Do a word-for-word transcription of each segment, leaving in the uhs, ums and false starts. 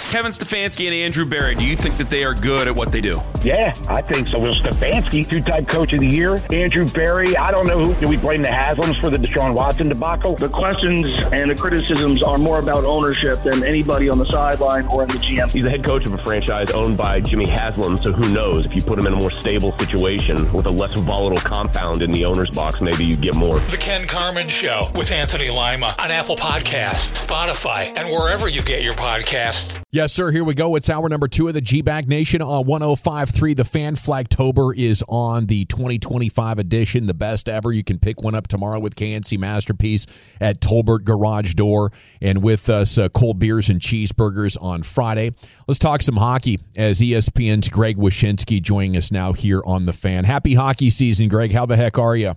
Kevin Stefanski and Andrew Berry, do you think that they are good at what they do? Yeah, I think so. Will Stefanski, two-time coach of the year. Andrew Berry, I don't know who. Do we blame the Haslams for the Deshaun Watson debacle? The questions and the criticisms are more about ownership than anybody on the sideline or in the G M. He's the head coach of a franchise owned by Jimmy Haslam, so who knows? If you put him in a more stable situation with a less volatile compound in the owner's box, maybe you get more. The Ken Carman Show with Anthony Lima on Apple Podcasts, Spotify, and wherever you get your podcasts. Yes, sir. Here we go. It's hour number two of the G-Bag Nation on one oh five point three. The Fan Flagtober is on the twenty twenty-five edition, the best ever. You can pick one up tomorrow with K N C Masterpiece at Tolbert Garage Door, and with us, uh, cold beers and cheeseburgers on Friday. Let's talk some hockey as E S P N's Greg Wyshynski joining us now here on The Fan. Happy hockey season, Greg. How the heck are you?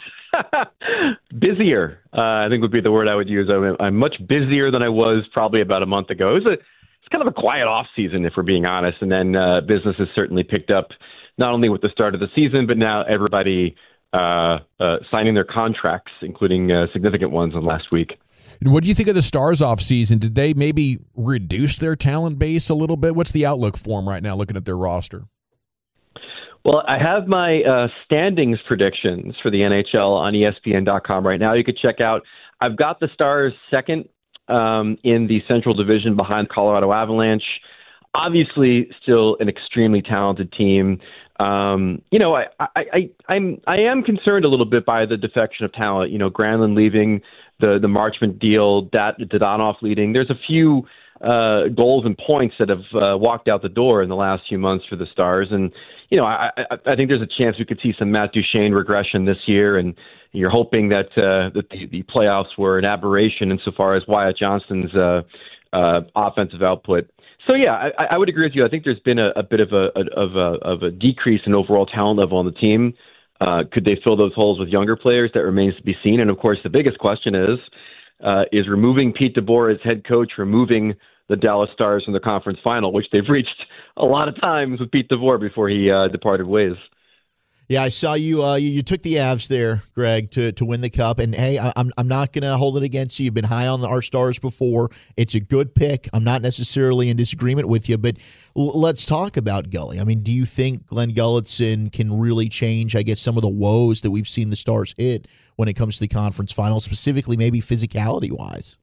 Busier, uh, I think would be the word I would use. I'm, I'm much busier than I was probably about a month ago. It was a, it's kind of a quiet off season, if we're being honest. And then uh, business has certainly picked up, not only with the start of the season, but now everybody uh, uh, signing their contracts, including uh, significant ones in last week. And what do you think of the Stars off season? Did they maybe reduce their talent base a little bit? What's the outlook for them right now, looking at their roster? Well, I have my uh, standings predictions for the N H L on E S P N dot com right now. You could check out. I've got the Stars second um, in the Central Division behind Colorado Avalanche. Obviously, still an extremely talented team. Um, you know, I, I, I, I'm I am concerned a little bit by the defection of talent. You know, Granlund leaving, the the Marchment deal, Dat Dadonov leading. There's a few uh, goals and points that have uh, walked out the door in the last few months for the Stars, and you know, I, I, I think there's a chance we could see some Matt Duchene regression this year, and you're hoping that uh, that the, the playoffs were an aberration insofar as Wyatt Johnston's uh, uh, offensive output. So yeah, I, I would agree with you. I think there's been a, a bit of a of a of a decrease in overall talent level on the team. Uh, could they fill those holes with younger players? That remains to be seen. And of course, the biggest question is: uh, is removing Pete DeBoer as head coach removing the Dallas Stars from the conference final, which they've reached a lot of times with Pete DeBoer before he uh, departed ways. Yeah, I saw you, uh, you. You took the Avs there, Greg, to, to win the Cup. And, hey, I, I'm I'm not going to hold it against you. You've been high on the, our Stars before. It's a good pick. I'm not necessarily in disagreement with you, but l- let's talk about Gully. I mean, do you think Glenn Gulletson can really change, I guess, some of the woes that we've seen the Stars hit when it comes to the conference final, specifically maybe physicality-wise?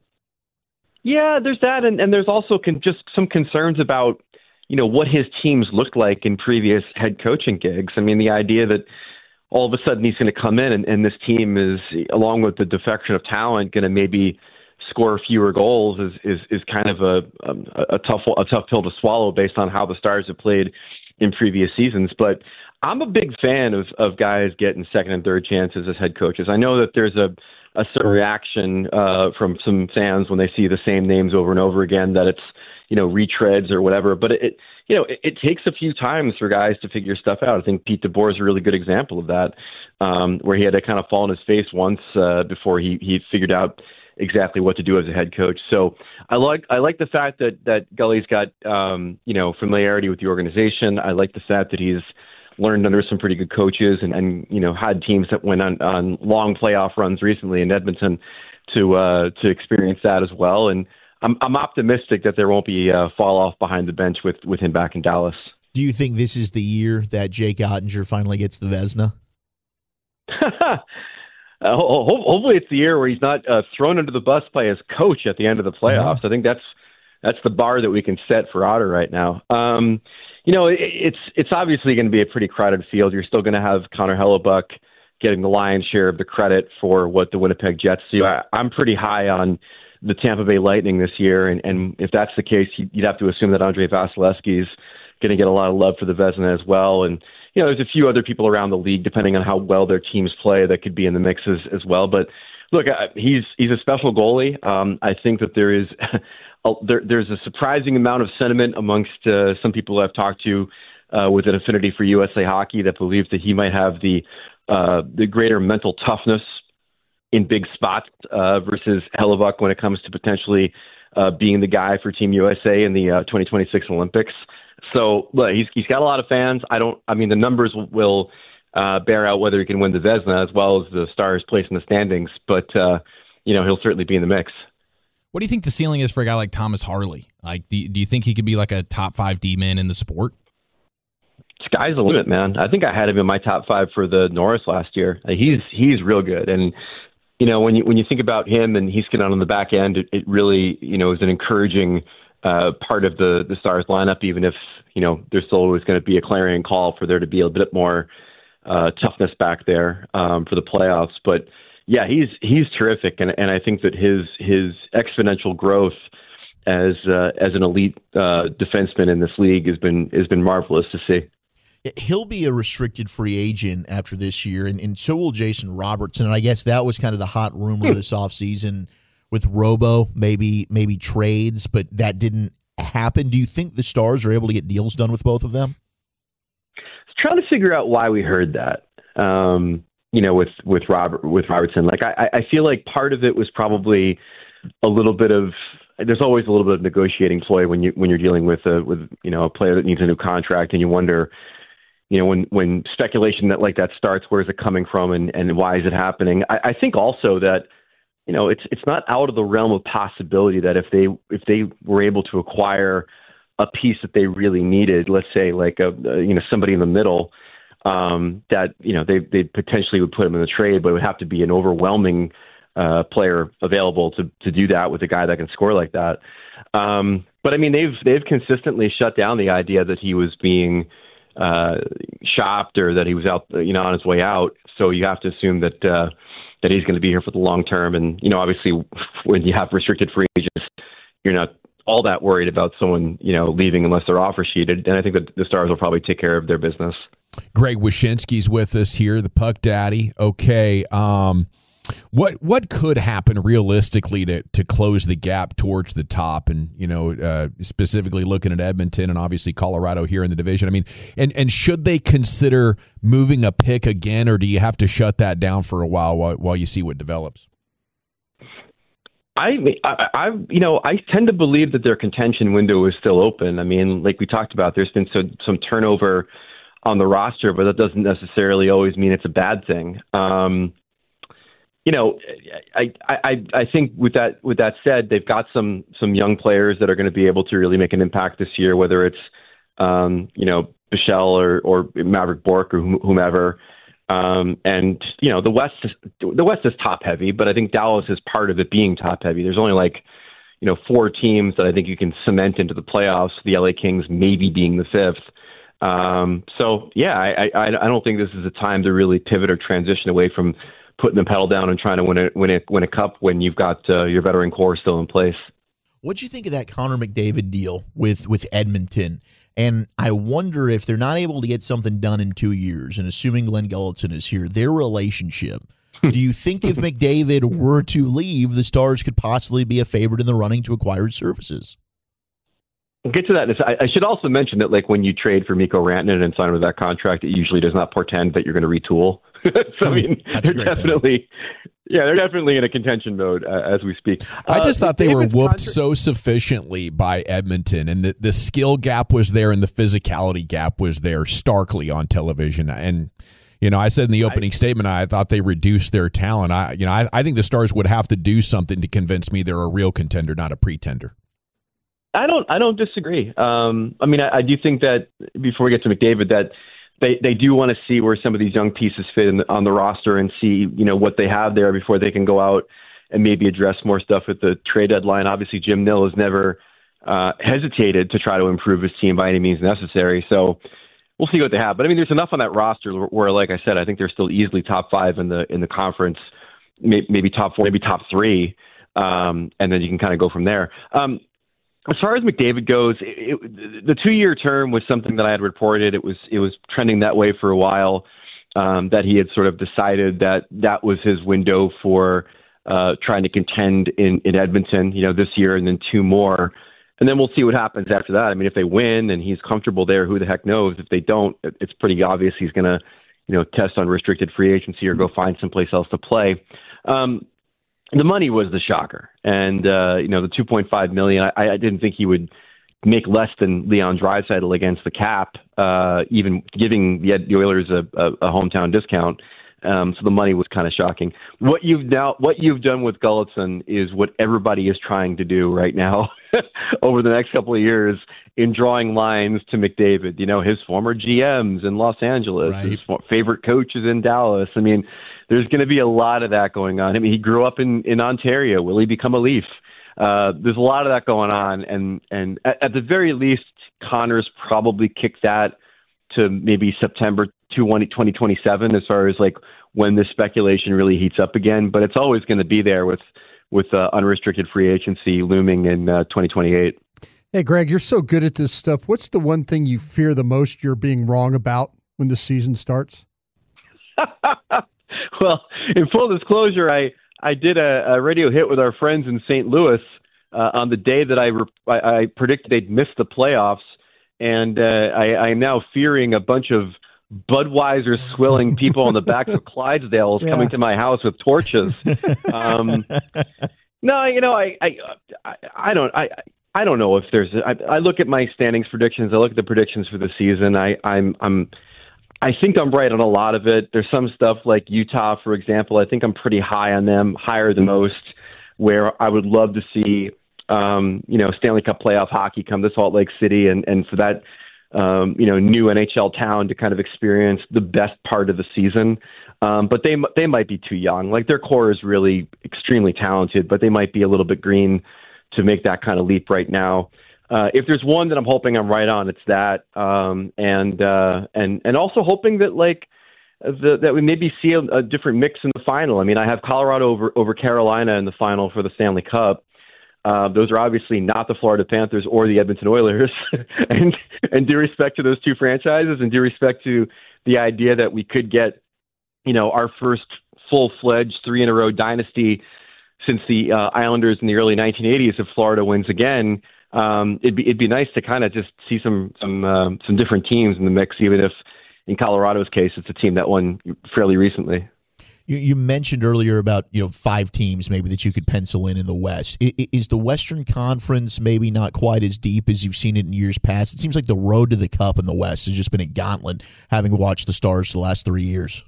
Yeah, there's that, and, and there's also con- just some concerns about, you know, what his teams looked like in previous head coaching gigs. I mean, the idea that all of a sudden he's going to come in and, and this team is, along with the defection of talent, going to maybe score fewer goals is is, is kind of a, a a tough a tough pill to swallow based on how the Stars have played in previous seasons. But I'm a big fan of of guys getting second and third chances as head coaches. I know that there's a a certain reaction uh, from some fans when they see the same names over and over again, that it's, you know, retreads or whatever. But it, you know, it, it takes a few times for guys to figure stuff out. I think Pete DeBoer is a really good example of that, um, where he had to kind of fall on his face once uh, before he he figured out exactly what to do as a head coach. So I like I like the fact that that Gully's got um, you know, familiarity with the organization. I like the fact that he's learned under some pretty good coaches and, and you know, had teams that went on, on long playoff runs recently in Edmonton to uh, to experience that as well. And I'm I'm optimistic that there won't be a fall off behind the bench with, with him back in Dallas. Do you think this is the year that Jake Ottinger finally gets the Vezina? uh, ho- hopefully it's the year where he's not uh, thrown under the bus by his coach at the end of the playoffs. Yeah. I think that's that's the bar that we can set for Otter right now. Um, you know, it, it's it's obviously going to be a pretty crowded field. You're still going to have Connor Hellebuck getting the lion's share of the credit for what the Winnipeg Jets do. I, I'm pretty high on the Tampa Bay Lightning this year, and, and if that's the case, you'd have to assume that Andrei Vasilevsky is going to get a lot of love for the Vezina as well. And you know, there's a few other people around the league, depending on how well their teams play, that could be in the mix as, as well. But look, he's he's a special goalie. Um, I think that there is a, there, there's a surprising amount of sentiment amongst uh, some people I've talked to uh, with an affinity for U S A Hockey that believes that he might have the uh, the greater mental toughness in big spots uh, versus Hellebuck when it comes to potentially uh, being the guy for Team U S A in the uh, twenty twenty-six Olympics. So look, he's he's got a lot of fans. I don't. I mean, the numbers will, will uh, bear out whether he can win the Vezina as well as the Stars' place in the standings. But uh, you know, he'll certainly be in the mix. What do you think the ceiling is for a guy like Thomas Harley? Like, do you, do you think he could be like a top five D-man in the sport? Sky's the limit, man. I think I had him in my top five for the Norris last year. He's he's real good, and you know when you when you think about him and he's getting on the back end, it, it really you know is an encouraging uh, part of the the Stars lineup. Even if you know there's still always going to be a clarion call for there to be a bit more uh, toughness back there um, for the playoffs, but. Yeah, he's he's terrific, and and I think that his his exponential growth as uh, as an elite uh, defenseman in this league has been has been marvelous to see. He'll be a restricted free agent after this year, and, and so will Jason Robertson. And I guess that was kind of the hot rumor this offseason with Robo, maybe maybe trades, but that didn't happen. Do you think the Stars are able to get deals done with both of them? I was trying to figure out why we heard that. Um, you know, with, with Robert, with Robertson, like I, I feel like part of it was probably a little bit of, there's always a little bit of negotiating ploy when you, when you're dealing with a, with, you know, a player that needs a new contract, and you wonder, you know, when, when speculation that like that starts, where's it coming from and, and why is it happening? I, I think also that, you know, it's, it's not out of the realm of possibility that if they, if they were able to acquire a piece that they really needed, let's say like a, a you know, somebody in the middle, Um, that, you know, they they potentially would put him in the trade, but it would have to be an overwhelming uh, player available to to do that with a guy that can score like that. Um, but I mean, they've they've consistently shut down the idea that he was being uh, shopped or that he was out, you know, on his way out. So you have to assume that uh, that he's going to be here for the long term. And you know, obviously, when you have restricted free agents, you're not all that worried about someone, you know, leaving unless they're offer sheeted. And I think that the Stars will probably take care of their business. Greg Wyshynski's with us here, the Puck Daddy. Okay, um, what what could happen realistically to to close the gap towards the top, and you know, uh, specifically looking at Edmonton and obviously Colorado here in the division? I mean, and and should they consider moving a pick again, or do you have to shut that down for a while while, while you see what develops? I, I, I, you know, I tend to believe that their contention window is still open. I mean, like we talked about, there's been so, some turnover on the roster, but that doesn't necessarily always mean it's a bad thing. Um, you know, I, I, I think with that, with that said, they've got some, some young players that are going to be able to really make an impact this year, whether it's, um, you know, Bichelle or, or Maverick Bourque or whomever. Um, and you know, the West is, the West is top heavy, but I think Dallas is part of it being top heavy. There's only like, you know, four teams that I think you can cement into the playoffs, the L A Kings maybe being the fifth. Um, so yeah, I, I, I don't think this is a time to really pivot or transition away from putting the pedal down and trying to win a, win a, win a cup when you've got uh, your veteran core still in place. What'd you think of that Connor McDavid deal with, with Edmonton? And I wonder if they're not able to get something done in two years, and assuming Glenn Gulutzan is here, their relationship, do you think if McDavid were to leave, the Stars could possibly be a favorite in the running to acquire his services? We'll get to that. I, I should also mention that, like, when you trade for Mikko Rantanen and sign with that contract, it usually does not portend that you're going to retool. So, I mean, That's they're definitely, point. yeah, they're definitely in a contention mode uh, as we speak. I just uh, thought they were whooped contra- so sufficiently by Edmonton, and the, the skill gap was there and the physicality gap was there starkly on television. And, you know, I said in the opening I, statement, I thought they reduced their talent. I, you know, I, I think the Stars would have to do something to convince me they're a real contender, not a pretender. I don't, I don't disagree. Um, I mean, I, I do think that before we get to McDavid, that they, they do want to see where some of these young pieces fit in the, on the roster and see, you know, what they have there before they can go out and maybe address more stuff at the trade deadline. Obviously, Jim Nill has never uh, hesitated to try to improve his team by any means necessary. So we'll see what they have. But I mean, there's enough on that roster where, like I said, I think they're still easily top five in the in the conference, maybe top four, maybe top three, um, and then you can kind of go from there. Um, As far as McDavid goes, it, it, the two-year term was something that I had reported. It was it was trending that way for a while, um, that he had sort of decided that that was his window for uh, trying to contend in, in Edmonton, you know, this year and then two more. And then we'll see what happens after that. I mean, if they win and he's comfortable there, who the heck knows? If they don't, it's pretty obvious he's going to, you know, test on restricted free agency or go find someplace else to play. Um, The money was the shocker, and uh, you know the two point five million dollars. I, I didn't think he would make less than Leon Draisaitl against the cap, uh, even giving the, the Oilers a, a, a hometown discount. Um, so the money was kind of shocking. What you've now, what you've done with Gulletson is what everybody is trying to do right now over the next couple of years in drawing lines to McDavid. You know, his former G Ms in Los Angeles, right. His favorite coaches in Dallas. I mean, there's going to be a lot of that going on. I mean, he grew up in, in Ontario. Will he become a Leaf? Uh, there's a lot of that going on, and and at, at the very least, Connor's probably kicked that to maybe September twenty twenty-seven as far as like when this speculation really heats up again. But it's always going to be there with with uh, unrestricted free agency looming in uh, twenty twenty-eight. Hey, Greg, you're so good at this stuff. What's the one thing you fear the most you're being wrong about when the season starts? Well, in full disclosure, I, I did a, a radio hit with our friends in Saint Louis uh, on the day that I, re- I, I predicted they'd miss the playoffs. And uh, I, I'm now fearing a bunch of Budweiser swilling people on the back of Clydesdales yeah. coming to my house with torches. Um, no, you know, I, I, I, I don't, I, I don't know if there's. I, I look at my standings predictions. I look at the predictions for the season. I, I'm, I'm, I think I'm right on a lot of it. There's some stuff like Utah, for example. I think I'm pretty high on them, higher than most. Where I would love to see, um, you know, Stanley Cup playoff hockey come to Salt Lake City, and and for that. Um, you know, new N H L town to kind of experience the best part of the season. Um, but they they might be too young. Like their core is really extremely talented, but they might be a little bit green to make that kind of leap right now. Uh, if there's one that I'm hoping I'm right on, it's that. Um, and uh, and and also hoping that like the, that we maybe see a, a different mix in the final. I mean, I have Colorado over over Carolina in the final for the Stanley Cup. Uh, those are obviously not the Florida Panthers or the Edmonton Oilers. and and due respect to those two franchises and due respect to the idea that we could get, you know, our first full-fledged three-in-a-row dynasty since the uh, Islanders in the early nineteen eighties if Florida wins again, um, it'd be it'd be nice to kind of just see some some um, some different teams in the mix, even if in Colorado's case it's a team that won fairly recently. You, you mentioned earlier about, you know, five teams maybe that you could pencil in in the West. I, is the Western Conference maybe not quite as deep as you've seen it in years past? It seems like the road to the Cup in the West has just been a gauntlet, having watched the Stars the last three years.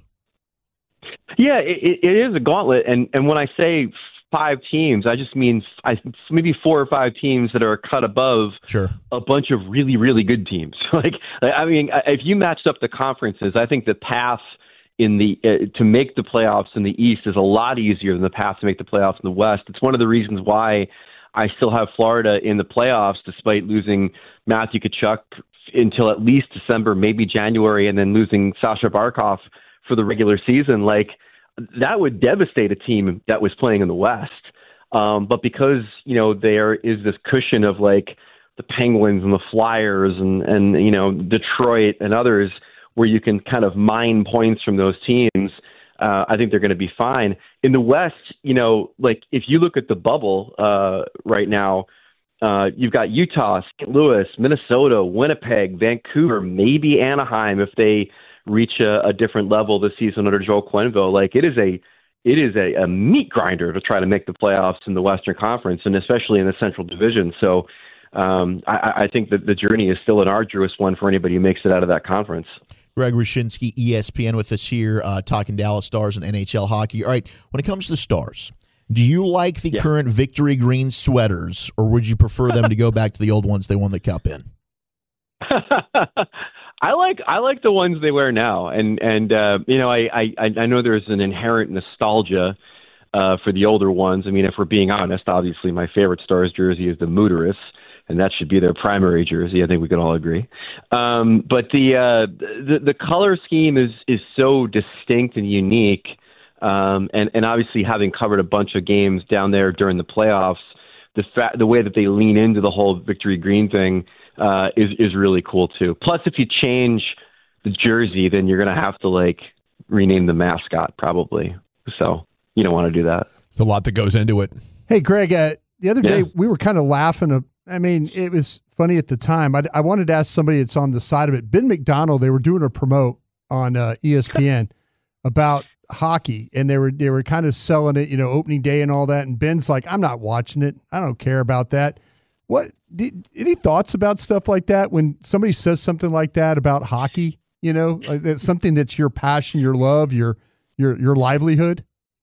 Yeah, it, it is a gauntlet, and and when I say five teams, I just mean I, maybe four or five teams that are cut above sure. a bunch of really, really good teams. like, I mean, if you matched up the conferences, I think the path in the uh, to make the playoffs in the East is a lot easier than the path to make the playoffs in the West. It's one of the reasons why I still have Florida in the playoffs, despite losing Matthew Tkachuk until at least December, maybe January, and then losing Sasha Barkov for the regular season. Like that would devastate a team that was playing in the West. Um, but because, you know, there is this cushion of like the Penguins and the Flyers and, and, you know, Detroit and others, where you can kind of mine points from those teams, uh, I think they're going to be fine. In the West, you know, like if you look at the bubble uh, right now, uh, you've got Utah, Saint Louis, Minnesota, Winnipeg, Vancouver, maybe Anaheim if they reach a, a different level this season under Joel Quenneville. Like it is a it is a, a meat grinder to try to make the playoffs in the Western Conference, and especially in the Central Division. So um, I, I think that the journey is still an arduous one for anybody who makes it out of that conference. Greg Wyshynski, E S P N, with us here, uh, talking Dallas Stars and N H L hockey. All right, when it comes to the Stars, do you like the yeah. current Victory Green sweaters, or would you prefer them to go back to the old ones they won the Cup in? I like I like the ones they wear now, and and uh, you know I, I I know there's an inherent nostalgia uh, for the older ones. I mean, if we're being honest, obviously my favorite Stars jersey is the Mooterus, and that should be their primary jersey. I think we can all agree. Um, but the, uh, the the color scheme is is so distinct and unique, um, and and obviously having covered a bunch of games down there during the playoffs, the fa- the way that they lean into the whole Victory Green thing uh, is is really cool too. Plus, if you change the jersey, then you're going to have to like rename the mascot probably. So you don't want to do that. It's a lot that goes into it. Hey, Greg, uh, the other day yeah. we were kind of laughing. Uh, I mean, it was funny at the time. I, I wanted to ask somebody that's on the side of it. Ben McDonald, they were doing a promote on uh, E S P N about hockey, and they were they were kind of selling it, you know, opening day and all that. And Ben's like, I'm not watching it. I don't care about that. What? Did, any thoughts about stuff like that when somebody says something like that about hockey? You know, like that's something that's your passion, your love, your your your livelihood?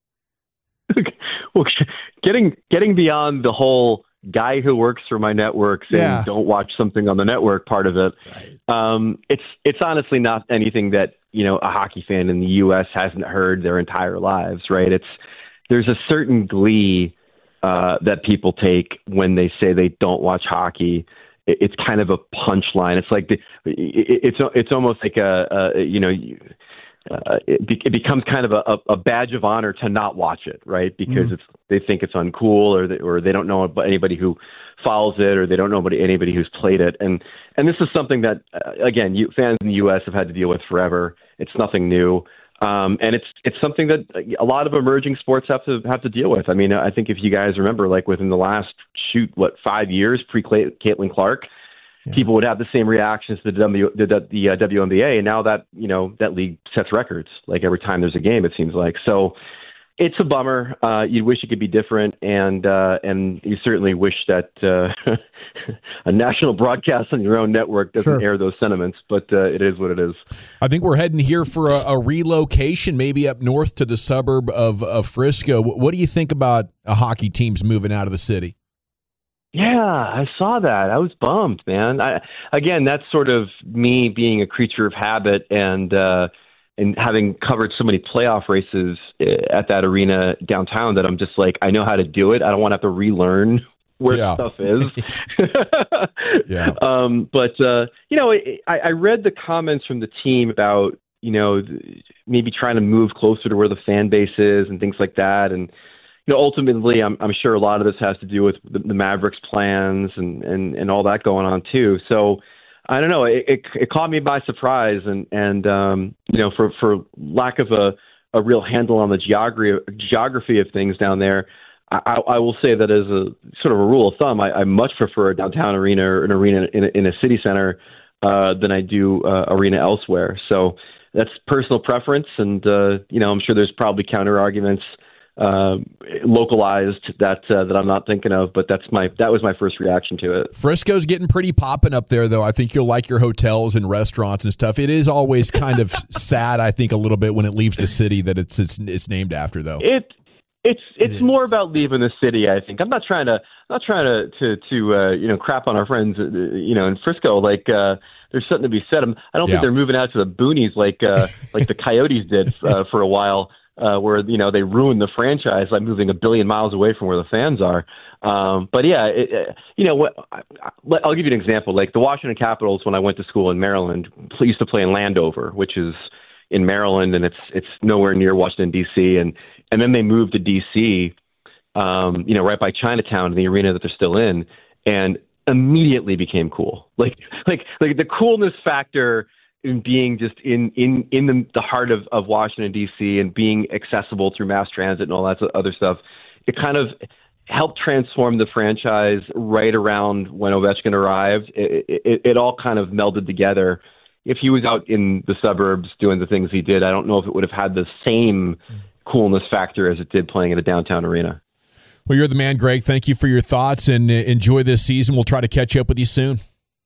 Well, getting getting beyond the whole guy who works for my network saying Yeah. don't watch something on the network part of it, um, it's it's honestly not anything that, you know, a hockey fan in the U S hasn't heard their entire lives, right? It's there's a certain glee uh, that people take when they say they don't watch hockey. It, it's kind of a punchline. It's like the, it, it's it's almost like a, a you know. Uh, it, be, it becomes kind of a, a badge of honor to not watch it, right? Because mm. it's they think it's uncool, or they, or they don't know about anybody who follows it, or they don't know about anybody who's played it. And and this is something that uh, again, you, fans in the U S have had to deal with forever. It's nothing new, um, and it's it's something that a lot of emerging sports have to have to deal with. I mean, I think if you guys remember, like within the last shoot, what five years pre Caitlin Clark. Yeah. People would have the same reactions to the, w, the, the uh, W N B A, and now that you know that league sets records like every time there's a game. It seems like so. It's a bummer. Uh, you wish it could be different, and uh, and you certainly wish that uh, a national broadcast on your own network doesn't Sure. air those sentiments. But uh, it is what it is. I think we're heading here for a, a relocation, maybe up north to the suburb of, of Frisco. What do you think about a hockey teams moving out of the city? Yeah, I saw that. I was bummed, man. I, again, that's sort of me being a creature of habit and uh, and having covered so many playoff races at that arena downtown that I'm just like, I know how to do it. I don't want to have to relearn where yeah. stuff is. yeah. Um, but, uh, you know, I, I read the comments from the team about, you know, maybe trying to move closer to where the fan base is and things like that. And, you know, ultimately, I'm, I'm sure a lot of this has to do with the, the Mavericks plans and, and, and all that going on too. So I don't know. It, it, it caught me by surprise, and and um, you know, for, for lack of a, a real handle on the geography geography of things down there, I, I will say that as a sort of a rule of thumb, I, I much prefer a downtown arena or an arena in a, in a city center uh, than I do uh, arena elsewhere. So that's personal preference, and uh, you know, I'm sure there's probably counter arguments. Uh, localized that uh, that I'm not thinking of, but that's my that was my first reaction to it. Frisco's getting pretty popping up there, though. I think you'll like your hotels and restaurants and stuff. It is always kind of sad, I think, a little bit when it leaves the city that it's it's, it's named after, though. It it's it's it more about leaving the city. I think I'm not trying to I'm not trying to to, to uh, you know crap on our friends uh, you know in Frisco. Like uh, there's something to be said. I don't yeah. think they're moving out to the boonies like uh, like the Coyotes did uh, for a while. Uh, where, you know, they ruined the franchise by moving a billion miles away from where the fans are. Um, but, yeah, it, it, you know, what, I, I, I'll give you an example. Like the Washington Capitals, when I went to school in Maryland, used to play in Landover, which is in Maryland, and it's it's nowhere near Washington, D C. And, and then they moved to D C, um, you know, right by Chinatown, in the arena that they're still in, and immediately became cool. Like, like, like the coolness factor in being just in, in, in the, the heart of, of Washington, D C, and being accessible through mass transit and all that other stuff, it kind of helped transform the franchise right around when Ovechkin arrived. It, it, it all kind of melded together. If he was out in the suburbs doing the things he did, I don't know if it would have had the same coolness factor as it did playing at a downtown arena. Well, you're the man, Greg. Thank you for your thoughts, and enjoy this season. We'll try to catch up with you soon.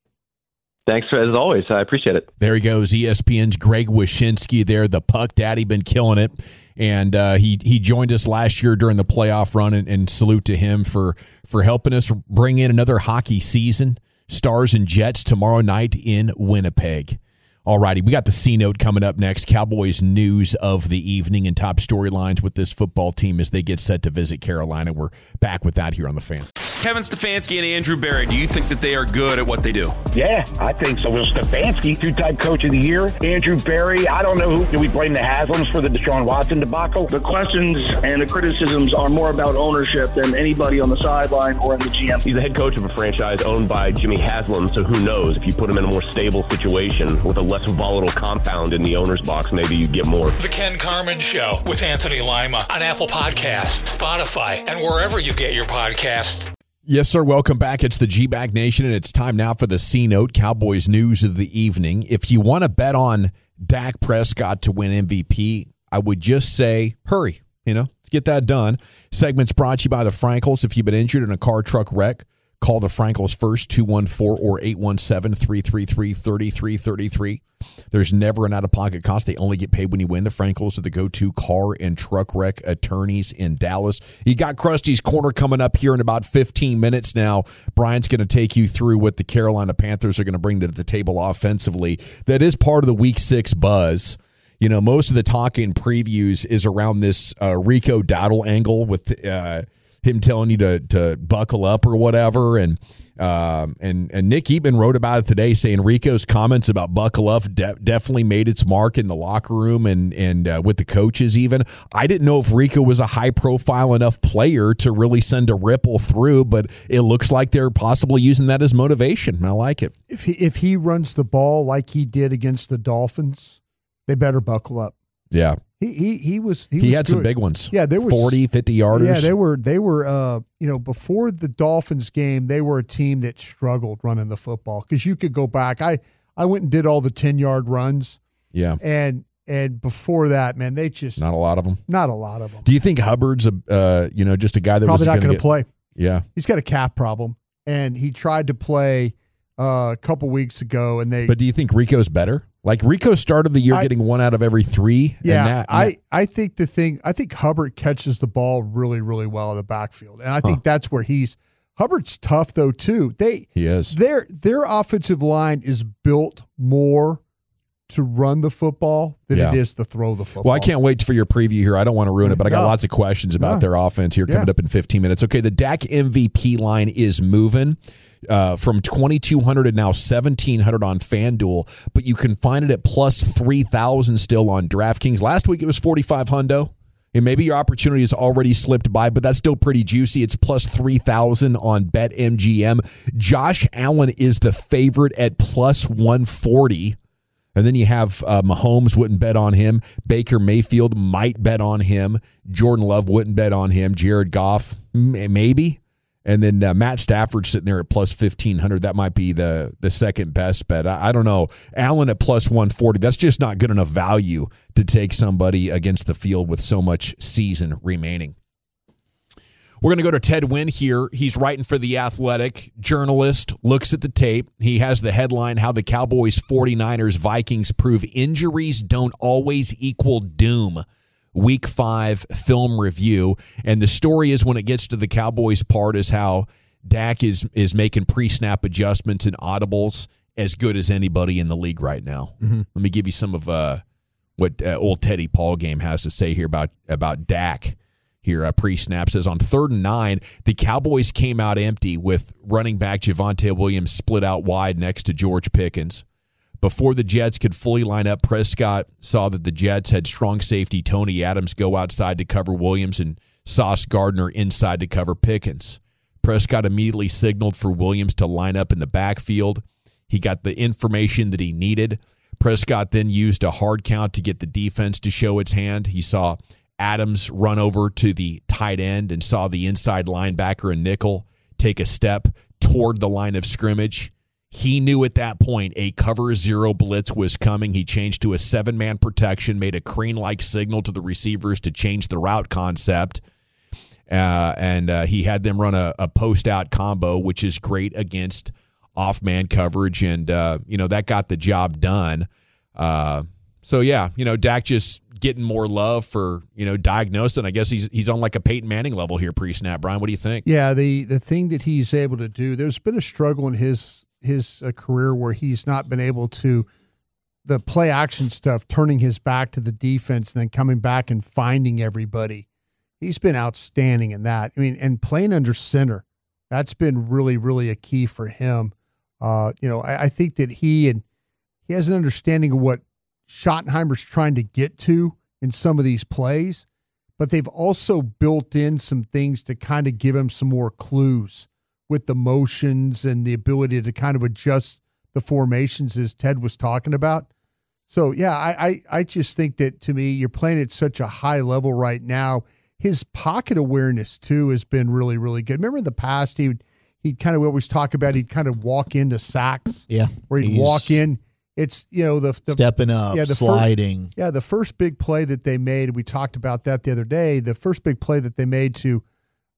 Thanks, for, as always. I appreciate it. There he goes, E S P N's Greg Wyshynski there, the Puck Daddy, been killing it. And uh, he he joined us last year during the playoff run, and, and salute to him for, for helping us bring in another hockey season. Stars and Jets tomorrow night in Winnipeg. All righty, we got the C-Note coming up next. Cowboys news of the evening and top storylines with this football team as they get set to visit Carolina. We're back with that here on The Fan. Kevin Stefanski and Andrew Berry, do you think that they are good at what they do? Yeah, I think so. Will Stefanski, two-time coach of the year. Andrew Berry, I don't know who. Do we blame the Haslams for the Deshaun Watson debacle? The questions and the criticisms are more about ownership than anybody on the sideline or in the G M. He's the head coach of a franchise owned by Jimmy Haslam, so who knows? If you put him in a more stable situation with a less volatile compound in the owner's box, maybe you get more. The Ken Carman Show with Anthony Lima on Apple Podcasts, Spotify, and wherever you get your podcasts. Yes, sir. Welcome back. It's the G-Bag Nation, and it's time now for the C-Note, Cowboys news of the evening. If you want to bet on Dak Prescott to win M V P, I would just say hurry. You know, let's get that done. Segment's brought to you by the Frankels. If you've been injured in a car truck wreck, Call the Frankels first, two one four or eight one seven, three three three, three three three three. There's never an out-of-pocket cost. They only get paid when you win. The Frankels are the go-to car and truck wreck attorneys in Dallas. You got Krusty's Corner coming up here in about fifteen minutes now. Brian's going to take you through what the Carolina Panthers are going to bring to the table offensively. That is part of the Week six buzz. You know, most of the talk in previews is around this uh, Rico Dowdle angle with uh, him telling you to to buckle up or whatever. And um, and and Nick Eatman wrote about it today, saying Rico's comments about buckle up de- definitely made its mark in the locker room and and uh, with the coaches even. I didn't know if Rico was a high-profile enough player to really send a ripple through, but it looks like they're possibly using that as motivation. I like it. If he, if he runs the ball like he did against the Dolphins, they better buckle up. Yeah. He he he was he, he was had good. some big ones. Yeah, they were forty, fifty yarders. Yeah, they were they were uh, you know, before the Dolphins game, they were a team that struggled running the football because you could go back. I I went and did all the ten-yard runs. Yeah. And and before that, man, they just not a lot of them. Not a lot of them. Do you think Hubbard's a uh, you know, just a guy that probably was not going to get, play? Yeah. He's got a calf problem and he tried to play uh, a couple weeks ago and they But do you think Rico's better? Like Rico started the year I, getting one out of every three. Yeah, and that, and I, that. I think the thing I think Hubbard catches the ball really, really well in the backfield, and I think huh. that's where he's. Hubbard's tough though too. They he is their their offensive line is built more to run the football than yeah. it is to throw the football. Well, I can't wait for your preview here. I don't want to ruin it, but I got no. lots of questions about no. their offense here coming yeah. up in fifteen minutes. Okay, the Dak M V P line is moving. Uh, from twenty-two hundred and now seventeen hundred on FanDuel, but you can find it at plus three thousand still on DraftKings. Last week it was forty-five hundo, and maybe your opportunity has already slipped by, but that's still pretty juicy. It's plus three thousand on BetMGM. Josh Allen is the favorite at plus one forty. And then you have uh, Mahomes wouldn't bet on him. Baker Mayfield might bet on him. Jordan Love wouldn't bet on him. Jared Goff, maybe. And then uh, Matt Stafford sitting there at plus fifteen hundred. That might be the the second best bet. I, I don't know. Allen at plus one forty. That's just not good enough value to take somebody against the field with so much season remaining. We're going to go to Ted Wynn here. He's writing for The Athletic. Journalist, looks at the tape. He has the headline, How the Cowboys, forty-niners, Vikings Prove Injuries Don't Always Equal Doom. Week five film review. And the story is when it gets to the Cowboys part is how Dak is is making pre-snap adjustments and audibles as good as anybody in the league right now. Mm-hmm. Let me give you some of uh, what uh, old Teddy Paulgame has to say here about, about Dak. Here, uh, pre-snap says, on third and nine, the Cowboys came out empty with running back Javonte Williams split out wide next to George Pickens. Before the Jets could fully line up, Prescott saw that the Jets had strong safety Tony Adams go outside to cover Williams and Sauce Gardner inside to cover Pickens. Prescott immediately signaled for Williams to line up in the backfield. He got the information that he needed. Prescott then used a hard count to get the defense to show its hand. He saw Adams run over to the tight end and saw the inside linebacker and nickel take a step toward the line of scrimmage. He knew at that point a cover zero blitz was coming. He changed to a seven-man protection, made a crane-like signal to the receivers to change the route concept, uh, and uh, he had them run a, a post-out combo, which is great against off-man coverage, and uh, you know that got the job done. Uh, so, yeah, you know, Dak just getting more love for, you know, diagnosing. I guess he's he's on like a Peyton Manning level here pre-snap. Brian, what do you think? Yeah, the the thing that he's able to do, there's been a struggle in his his uh, career where he's not been able to, the play action stuff, turning his back to the defense and then coming back and finding everybody. He's been outstanding in that. I mean, and playing under center, that's been really, really a key for him. Uh, you know, I, I think that he and he has an understanding of what Schottenheimer's trying to get to in some of these plays, but they've also built in some things to kind of give him some more clues with the motions and the ability to kind of adjust the formations as Ted was talking about. So, yeah, I, I, I just think that, to me, you're playing at such a high level right now. His pocket awareness, too, has been really, really good. Remember in the past, he would, he'd kind of always talk about he'd kind of walk into sacks. Yeah. Where he'd walk in. It's, you know, the, the stepping up, yeah, the sliding. First, yeah, the first big play that they made, we talked about that the other day, the first big play that they made to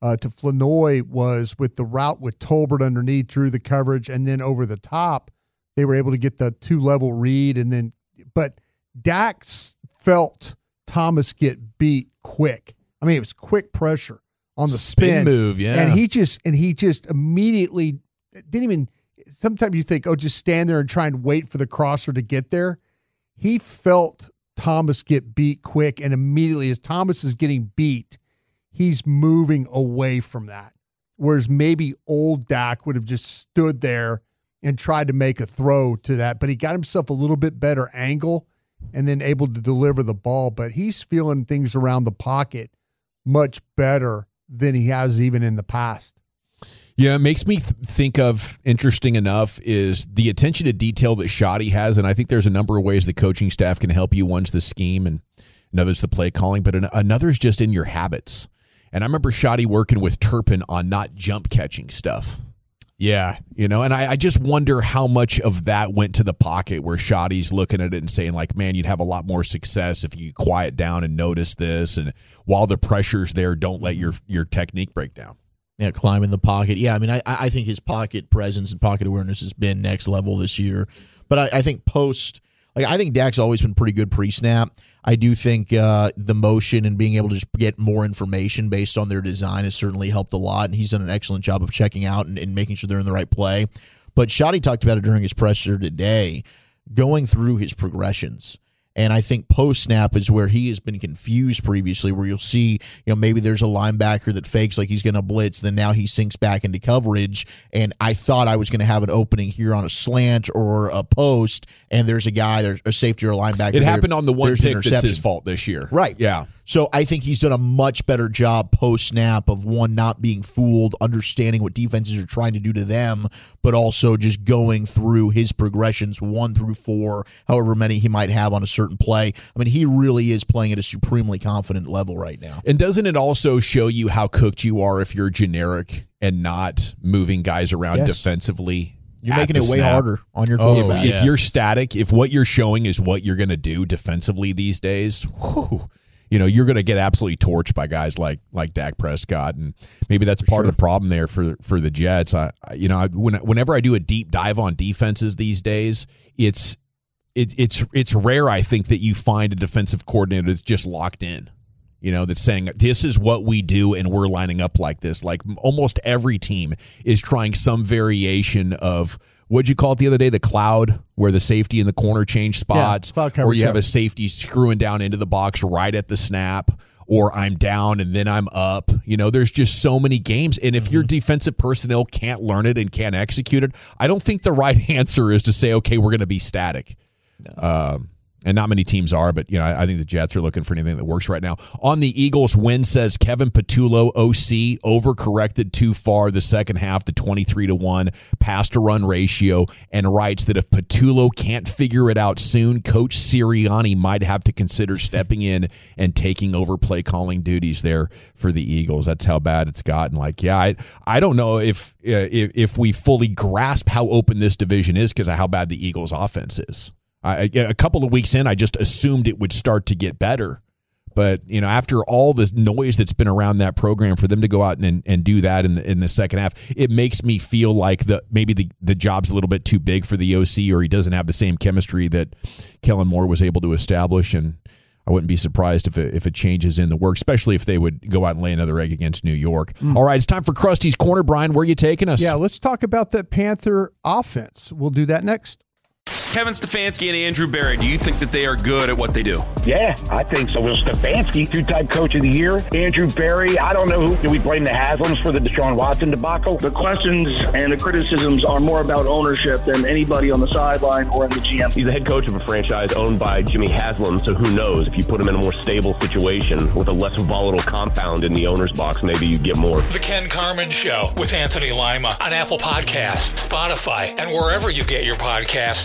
uh, to Flournoy was with the route with Tolbert underneath, drew the coverage, and then over the top, they were able to get the two-level read. And then, but Dak felt Thomas get beat quick. I mean, it was quick pressure on the spin, spin move, yeah. And he just and he just immediately didn't even. Sometimes you think, oh, just stand there and try and wait for the crosser to get there. He felt Thomas get beat quick, and immediately as Thomas is getting beat, he's moving away from that. Whereas maybe old Dak would have just stood there and tried to make a throw to that, but he got himself a little bit better angle and then able to deliver the ball. But he's feeling things around the pocket much better than he has even in the past. Yeah, it makes me th- think of, interesting enough, is the attention to detail that Shoddy has, and I think there's a number of ways the coaching staff can help you. One's the scheme, and another's the play calling, but an- another's just in your habits. And I remember Shoddy working with Turpin on not jump catching stuff. Yeah. You know, and I, I just wonder how much of that went to the pocket where Shoddy's looking at it and saying, like, man, you'd have a lot more success if you quiet down and notice this, and while the pressure's there, don't let your, your technique break down. Yeah, climb in the pocket. Yeah, I mean, I, I think his pocket presence and pocket awareness has been next level this year. But I, I think post, like I think Dak's always been pretty good pre-snap. I do think uh, the motion and being able to just get more information based on their design has certainly helped a lot, and he's done an excellent job of checking out and, and making sure they're in the right play. But Shoddy talked about it during his presser today, going through his progressions. And I think post-snap is where he has been confused previously, where you'll see, you know, maybe there's a linebacker that fakes like he's going to blitz, then now he sinks back into coverage, and I thought I was going to have an opening here on a slant or a post, and there's a guy, there's a safety or a linebacker. It happened there, on the one pick that's his fault this year. Right. Yeah. So I think he's done a much better job post-snap of, one, not being fooled, understanding what defenses are trying to do to them, but also just going through his progressions, one through four, however many he might have on a certain play. I mean, he really is playing at a supremely confident level right now. And doesn't it also show you how cooked you are if you're generic and not moving guys around Yes. defensively? You're making it way snap. harder on your Oh, quarterback. if, yes. if you're static, if what you're showing is what you're going to do defensively these days, whew, you know, you're going to get absolutely torched by guys like like Dak Prescott, and maybe that's For part sure. of the problem there for for the Jets. I, I you know, I, when, whenever I do a deep dive on defenses these days, it's it, it's it's rare, I think, that you find a defensive coordinator that's just locked in. You know, that's saying this is what we do and we're lining up like this. Like almost every team is trying some variation of, what'd you call it the other day? The cloud, where the safety in the corner change spots, Yeah, cloud coverage, or you have yeah. a safety screwing down into the box right at the snap, or I'm down and then I'm up. You know, there's just so many games. And if Mm-hmm. your defensive personnel can't learn it and can't execute it, I don't think the right answer is to say, okay, we're going to be static. No. Um, And not many teams are, but you know, I think the Jets are looking for anything that works right now. On the Eagles, Wynn says Kevin Patullo, O C, overcorrected too far the second half to twenty-three to one pass to run ratio, and writes that if Patullo can't figure it out soon, Coach Sirianni might have to consider stepping in and taking over play calling duties there for the Eagles. That's how bad it's gotten. Like, yeah, I I don't know if uh, if, if we fully grasp how open this division is because of how bad the Eagles' offense is. I, a couple of weeks in, I just assumed it would start to get better. But, you know, after all the noise that's been around that program, for them to go out and, and do that in the, in the second half, it makes me feel like the maybe the, the job's a little bit too big for the O C, or he doesn't have the same chemistry that Kellen Moore was able to establish. And I wouldn't be surprised if it, if it changes in the work, especially if they would go out and lay another egg against New York. Mm. All right, it's time for Krusty's Corner. Brian, where are you taking us? Yeah, let's talk about that Panther offense. We'll do that next. Kevin Stefanski and Andrew Berry, do you think that they are good at what they do? Yeah, I think so. Will Stefanski, two-time coach of the year. Andrew Berry, I don't know who. Do we blame the Haslams for the Deshaun Watson debacle? The questions and the criticisms are more about ownership than anybody on the sideline or in the G M. He's the head coach of a franchise owned by Jimmy Haslam, so who knows? If you put him in a more stable situation with a less volatile compound in the owner's box, maybe you get more. The Ken Carman Show with Anthony Lima on Apple Podcasts, Spotify, and wherever you get your podcasts.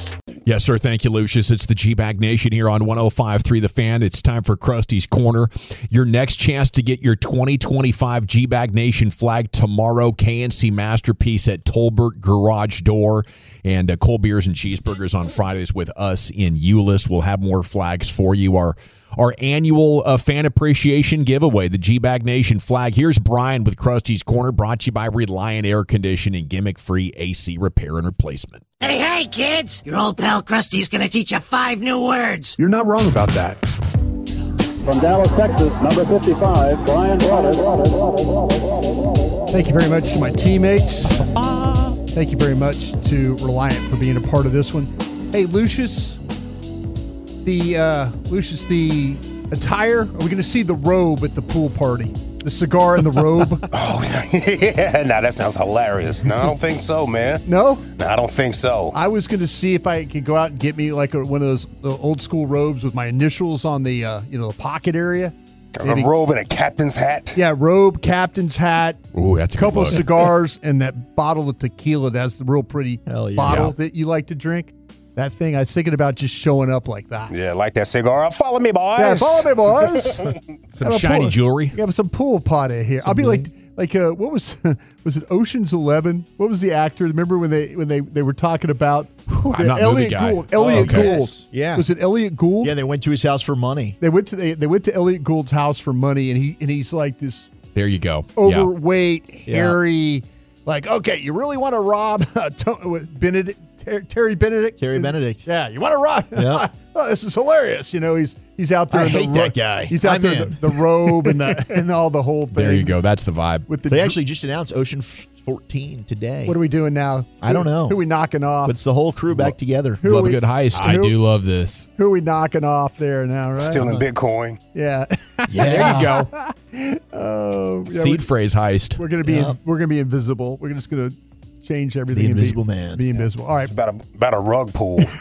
Yes, sir. Thank you, Lucius. It's the G-Bag Nation here on one oh five point three The Fan. It's time for Krusty's Corner. Your next chance to get your twenty twenty-five G-Bag Nation flag tomorrow. K N C Masterpiece at Tolbert Garage Door. And uh, cold beers and cheeseburgers on Fridays with us in Euless. We'll have more flags for you. Our, our annual uh, fan appreciation giveaway, the G-Bag Nation flag. Here's Brian with Krusty's Corner, brought to you by Reliant Air Conditioning, gimmick-free A C repair and replacement. Hey, hey, kids! Your old pal Krusty's gonna teach you five new words. You're not wrong about that. From Dallas, Texas, number fifty-five, Brian Waters. Thank you very much to my teammates. Thank you very much to Reliant for being a part of this one. Hey, Lucius, the uh, Lucius, the attire. Are we going to see the robe at the pool party? The cigar and the robe. Oh, yeah. Now that sounds hilarious. No, I don't think so, man. No? No, I don't think so. I was going to see if I could go out and get me like a, one of those uh, old school robes with my initials on the, uh, you know, the pocket area. Maybe. A robe and a captain's hat. Yeah, robe, captain's hat. Ooh, that's a couple good of cigars and that bottle of tequila. That's the real pretty Hell yeah. bottle Yeah. that you like to drink. That thing, I was thinking about just showing up like that. Yeah, like that cigar. Follow me, boys. Yeah, follow me, boys. Some shiny pool, jewelry. Yeah, some pool party here. Some I'll be bling. like, like, uh, what was, was it Ocean's Eleven? What was the actor? Remember when they when they, they were talking about I'm not Elliot the guy. Gould? Elliot oh, okay. Gould. Yeah. Was it Elliot Gould? Yeah, they went to his house for money. They went to they, they went to Elliot Gould's house for money, and he and he's like this. There you go. Overweight, yeah. hairy. Yeah. Like, okay, you really want to rob uh, Benedict, Ter- Terry Benedict? Terry Benedict. Yeah, you want to rob? Yeah. Oh, this is hilarious. You know, he's he's out there. I in the hate ro- that guy. He's out I'm there in. the, the robe and the and all the whole thing. There you go. That's the vibe. With the they dr- actually just announced Ocean fourteen today. What are we doing now? I don't know. Who are we knocking off? It's the whole crew back together. Who love we, a good heist. I do love this. Who are we knocking off there now, right? Stealing Bitcoin. Yeah. Yeah, there you go. Oh, yeah, Seed phrase heist. We're gonna be Yeah. in, we're gonna be invisible. We're just gonna change everything. The and Invisible be, Man. Be invisible. All right. It's about a about a rug pull. Get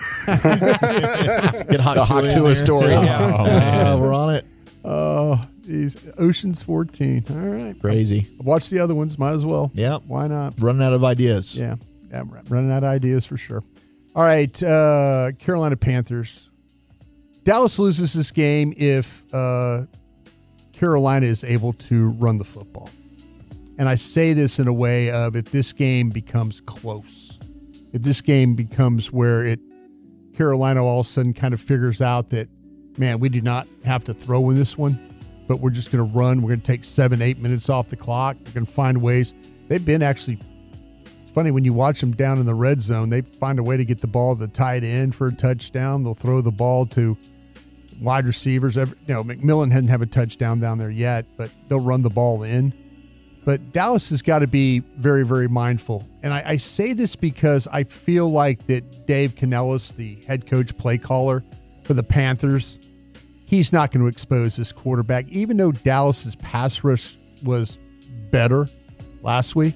hot The to hot it to in a there. story. Yeah. Oh, man. Uh, we're on it. Oh, these Ocean's fourteen. All right. Crazy. Watch the other ones. Might as well. Yeah. Why not? Running out of ideas. Yeah. yeah I'm running out of ideas for sure. All right. Uh, Carolina Panthers. Dallas loses this game if uh, Carolina is able to run the football. And I say this in a way of if this game becomes close, if this game becomes where it Carolina all of a sudden kind of figures out that, man, we do not have to throw in this one, but we're just going to run. We're going to take seven, eight minutes off the clock. We're going to find ways. They've been actually, it's funny when you watch them down in the red zone, they find a way to get the ball to the tight end for a touchdown. They'll throw the ball to wide receivers. Every, you know, McMillan hasn't have a touchdown down there yet, but they'll run the ball in. But Dallas has got to be very, very mindful. And I, I say this because I feel like that Dave Canellis, the head coach play caller for the Panthers, he's not going to expose this quarterback. Even though Dallas's pass rush was better last week,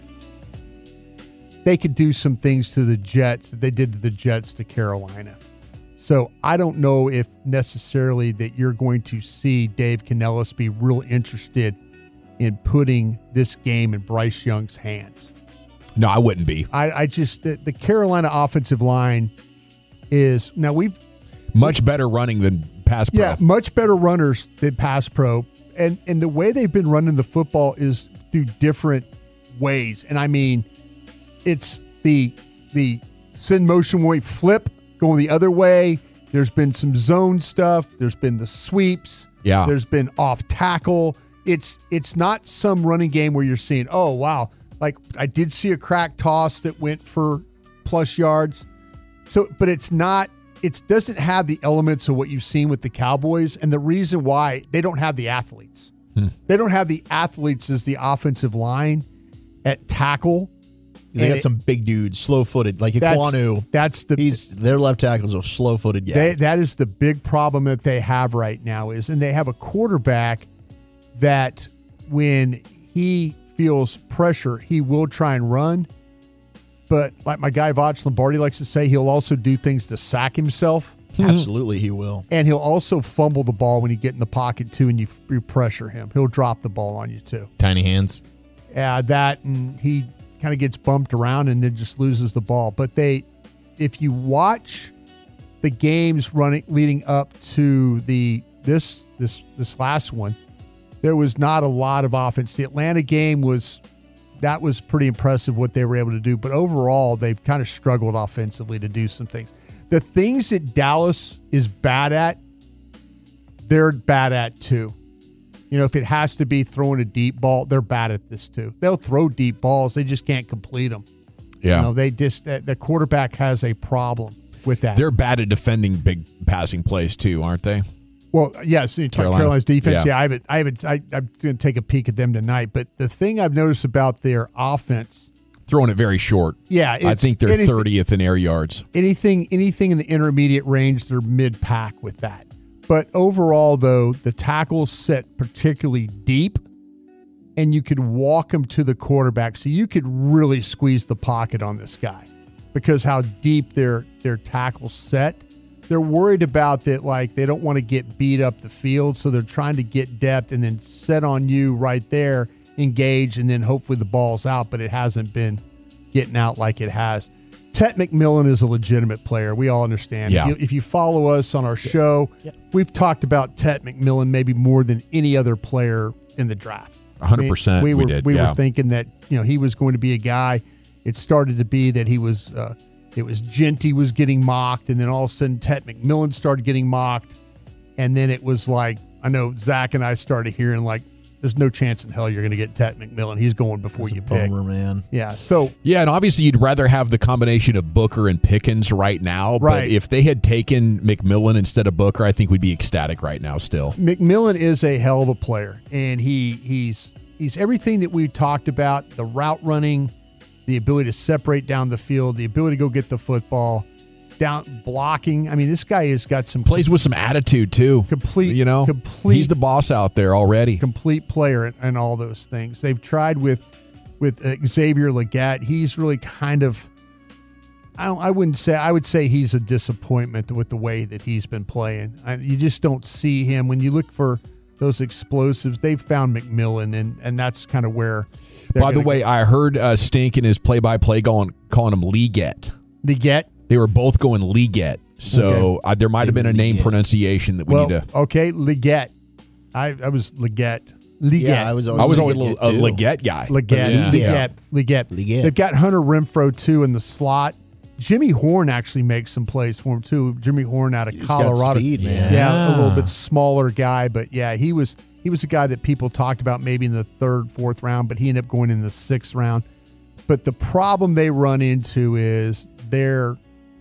they could do some things to the Jets that they did to the Jets to Carolina. So I don't know if necessarily that you're going to see Dave Canellis be real interested in putting this game in Bryce Young's hands. No, I wouldn't be. I, I just, the, the Carolina offensive line is, now we've. Much better running than pass pro. Yeah, much better runners than pass pro. And, and the way they've been running the football is through different ways. And I mean, it's the, the send motion way flip going the other way. There's been some zone stuff. There's been the sweeps. Yeah. There's been off tackle. It's it's not some running game where you're seeing, oh, wow, like I did see a crack toss that went for plus yards. So, but it's not, it doesn't have the elements of what you've seen with the Cowboys. And the reason why, they don't have the athletes. Hmm. They don't have the athletes as the offensive line at tackle. They got it, some big dudes, slow-footed, like Ekwonu. That's the he's their left tackle's a slow-footed guy. They, that is the big problem that they have right now is, and they have a quarterback that when he feels pressure, he will try and run. But like my guy Voch Lombardi likes to say, he'll also do things to sack himself. Absolutely, he will. And he'll also fumble the ball when you get in the pocket, too, and you, you pressure him. He'll drop the ball on you, too. Tiny hands. Yeah, that, and he kind of gets bumped around and then just loses the ball. But they, if you watch the games running leading up to the this this this last one, there was not a lot of offense. The Atlanta game was that was pretty impressive what they were able to do, but overall they've kind of struggled offensively to do some things. The things that Dallas is bad at, they're bad at too. You know, if it has to be throwing a deep ball, they're bad at this too. They'll throw deep balls, they just can't complete them. Yeah, you know, they just the quarterback has a problem with that. They're bad at defending big passing plays too, aren't they? Well, yes, Carolina. Carolina's defense. Yeah. Yeah, I haven't. I haven't. I, I'm going to take a peek at them tonight. But the thing I've noticed about their offense, throwing it very short. Yeah, I think they're anything, thirtieth in air yards. Anything, anything in the intermediate range, they're mid pack with that. But overall, though, the tackles set particularly deep, and you could walk them to the quarterback, so you could really squeeze the pocket on this guy because how deep their their tackles set. They're worried about that, like they don't want to get beat up the field, so they're trying to get depth and then set on you right there, engage, and then hopefully the ball's out, but it hasn't been getting out like it has. Tet McMillan is a legitimate player. We all understand. Yeah. If, you, if you follow us on our show, yeah. we've talked about Tet McMillan maybe more than any other player in the draft. one hundred percent I mean, we, we were, did. We yeah. were thinking that, you know, he was going to be a guy. It started to be that he was uh, – it was Genty was getting mocked, and then all of a sudden Tet McMillan started getting mocked, and then it was like, I know Zach and I started hearing like, there's no chance in hell you're going to get Tet McMillan. He's going before That's you a pick. bummer, man. Yeah, so. Yeah, and obviously you'd rather have the combination of Booker and Pickens right now, but right. if they had taken McMillan instead of Booker, I think we'd be ecstatic right now still. McMillan is a hell of a player, and he he's he's everything that we talked about, the route running, the ability to separate down the field, the ability to go get the football, down blocking. I mean, this guy has got some plays with some attitude too. Complete, you know, complete. He's the boss out there already. Complete player and, and all those things. They've tried with with uh, Xavier Legette. He's really kind of. I don't, I wouldn't say. I would say he's a disappointment with the way that he's been playing. I, you just don't see him when you look for those explosives. They've found McMillan, and and that's kind of where. By the way, go. I heard uh, Stink in his play-by-play going, calling him Legette. Legette? They were both going Legette. So okay. uh, there might have been a name Legette. pronunciation that we well, need to. Okay, Legette. I, I was Legette. Legette. Yeah, I was always, I was always Legette a, a Legette guy. Legette. Yeah. Legette. Yeah. Legette. Legette. They've got Hunter Renfrow, too, in the slot. Jimmy Horn actually makes some plays for him, too. Jimmy Horn out of He's Colorado. Got speed, man. Yeah, yeah, a little bit smaller guy, but yeah, he was – He was a guy that people talked about maybe in the third, fourth round, but he ended up going in the sixth round. But the problem they run into is their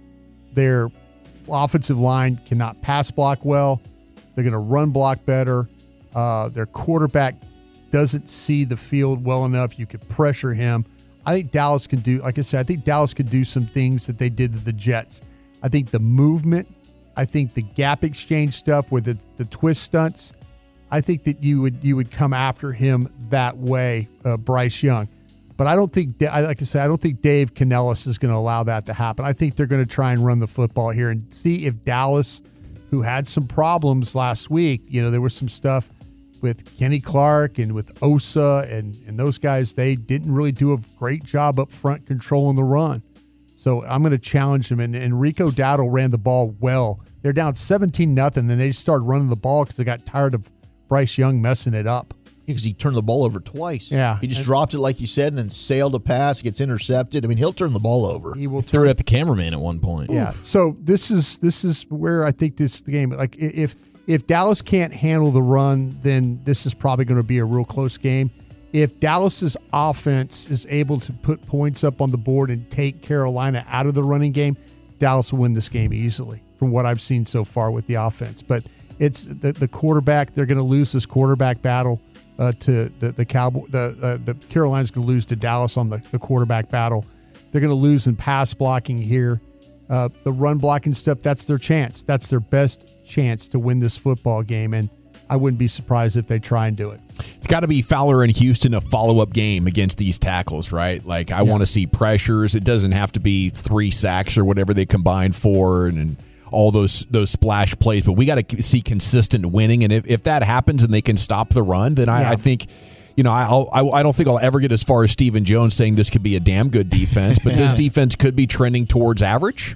their offensive line cannot pass block well. They're going to run block better. Uh, their quarterback doesn't see the field well enough. You could pressure him. I think Dallas can do, like I said, I think Dallas could do some things that they did to the Jets. I think the movement, I think the gap exchange stuff with the, the twist stunts, I think that you would you would come after him that way, uh, Bryce Young. But I don't think, like I said, I don't think Dave Canellis is going to allow that to happen. I think they're going to try and run the football here and see if Dallas, who had some problems last week, you know, there was some stuff with Kenny Clark and with Osa and, and those guys, they didn't really do a great job up front controlling the run. So I'm going to challenge them. And, and Rico Dowdle ran the ball well. They're down seventeen nothing, then they just started running the ball because they got tired of Bryce Young messing it up. Because he turned the ball over twice. Yeah. He just dropped it like you said and then sailed a pass, gets intercepted. I mean, he'll turn the ball over. He will throw it at the cameraman at one point. Yeah. Oof. So this is this is where I think this the game, like if if Dallas can't handle the run, then this is probably going to be a real close game. If Dallas's offense is able to put points up on the board and take Carolina out of the running game, Dallas will win this game easily from what I've seen so far with the offense. But it's the, the quarterback. They're going to lose this quarterback battle uh, to the the Cowboy. The uh, the Carolina's going to lose to Dallas on the, the quarterback battle. They're going to lose in pass blocking here. Uh, the run blocking stuff. That's their chance. That's their best chance to win this football game. And I wouldn't be surprised if they try and do it. It's got to be Fowler and Houston a follow-up game against these tackles, right? Like, I yeah. want to see pressures. It doesn't have to be three sacks or whatever they combine for and, and all those those splash plays, but we got to see consistent winning. And if, if that happens and they can stop the run, then I, yeah. I think, you know, I'll, I I don't think I'll ever get as far as Stephen Jones saying this could be a damn good defense, but yeah. this defense could be trending towards average.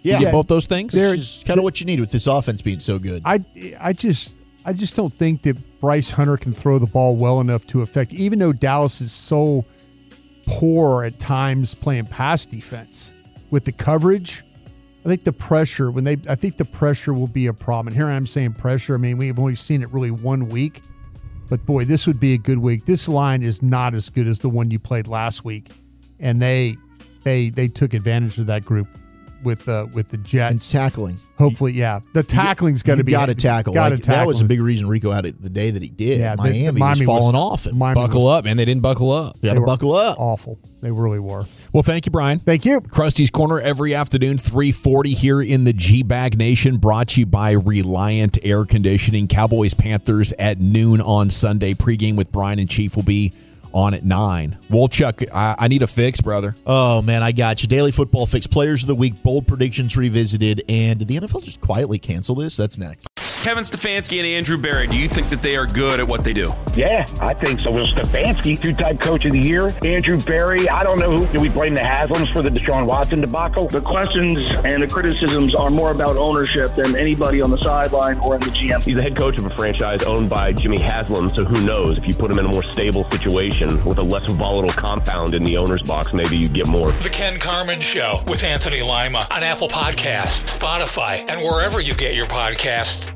Yeah. You get both those things? It's kind of what you need with this offense being so good. I I just I just don't think that Bryce Hunter can throw the ball well enough to affect, even though Dallas is so poor at times playing pass defense with the coverage. I think the pressure when they I think the pressure will be a problem. And here I'm saying pressure. I mean, we've only seen it really one week. But boy, this would be a good week. This line is not as good as the one you played last week. And they they they took advantage of that group with uh, with the Jets. And tackling. Hopefully, yeah. The tackling's got to be got to tackle. Gotta like, tackle. That was a big reason Rico had it the day that he did. Yeah, Miami, the, the was Miami falling was, off. And Miami buckle was, up, man. They didn't buckle up. You got to buckle up. Awful. They really were. Well, thank you, Brian. Thank you. Krusty's Corner every afternoon, three forty here in the G-Bag Nation, brought to you by Reliant Air Conditioning. Cowboys Panthers at noon on Sunday. Pregame with Brian and Chief will be on at nine. Wolchuk, I, I need a fix, brother. Oh, man, I got you. Daily Football Fix, Players of the Week, bold predictions revisited, and did the N F L just quietly cancel this? That's next. Kevin Stefanski and Andrew Berry, do you think that they are good at what they do? Yeah, I think so. Will Stefanski, two-time coach of the year. Andrew Berry, I don't know who. Do we blame the Haslams for the Deshaun Watson debacle? The questions and the criticisms are more about ownership than anybody on the sideline or in the G M. He's the head coach of a franchise owned by Jimmy Haslam, so who knows? If you put him in a more stable situation with a less volatile compound in the owner's box, maybe you get more. The Ken Carman Show with Anthony Lima on Apple Podcasts, Spotify, and wherever you get your podcasts.